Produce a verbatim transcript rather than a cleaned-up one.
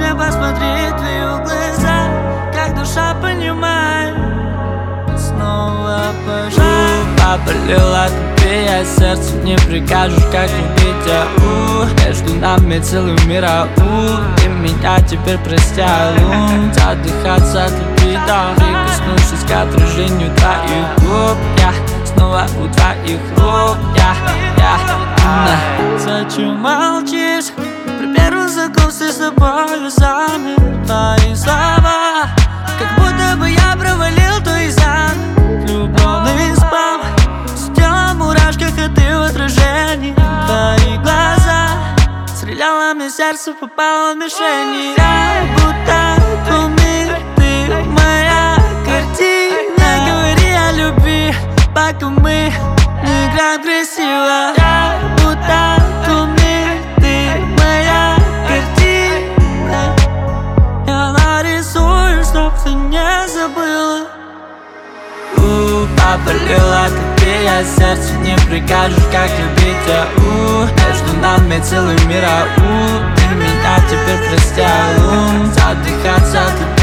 мне посмотреть в ее глаза, как душа понимает, снова пожалуйста. Поболело тебе, а сердцу не прикажешь, как любить, а у между нами целый мир, а у ты меня теперь прости, лун задыхаться от любви, да, прикоснувшись к отражению твоих губ, я снова у твоих рук, я, я, на. Зачем молчишь? При первом знакомстве с тобой замер. Твои слова, как будто бы я провалил твой экзамен. Любовный спам, сидела в мурашках, а ты в отражении. Твои глаза, стреляла мне сердце, попала в мишени. Я будто кумир, ты моя картина. Говори о любви, пока мы не играем красиво. Я будто кумир, ты моя картина. Я нарисую, чтоб ты не забыла. У, поболело тебе, а сердцу не прикажешь, как любить, а у между нами целый мир, а у ты меня теперь прости, лун задыхаться от любви.